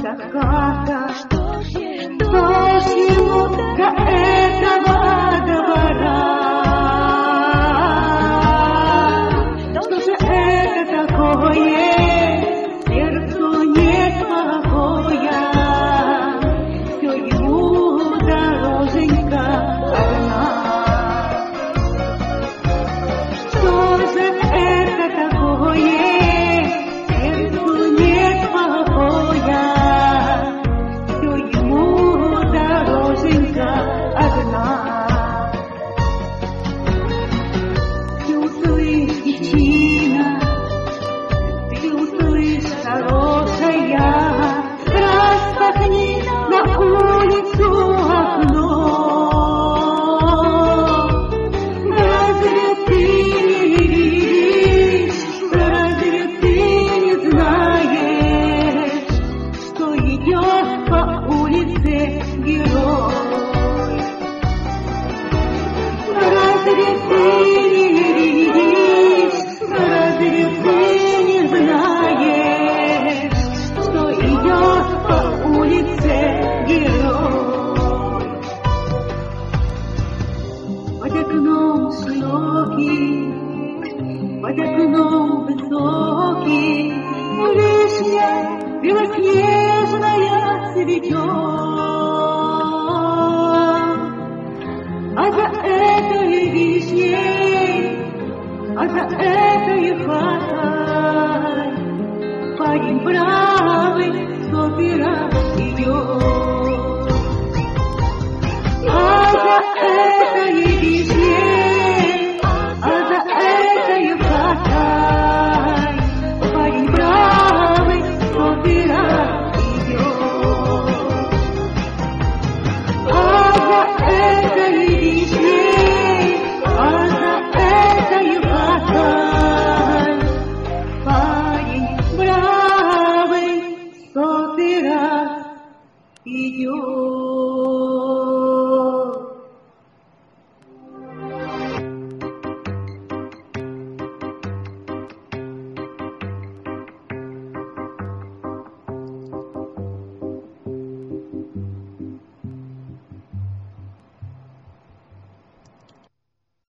заката. Что ж ему до этого двора? Что же это такое? Сердцу нет покоя. Все ему дороженька одна. Что же это такое? Сердцу нет покоя. Все ему дороженька одна. Ты услышь, девчина, ты услышь, хорошая, распахни на улицу окно. Разве ты не видишь, разве ты не знаешь, что идет по улице герой? Разве ты не видишь, разве ты не знаешь, что идет по улице герой? Под окном широкий, под окном высокий, вишня белоснежная цветет. А за этой вишней, а за этой хатой парень брат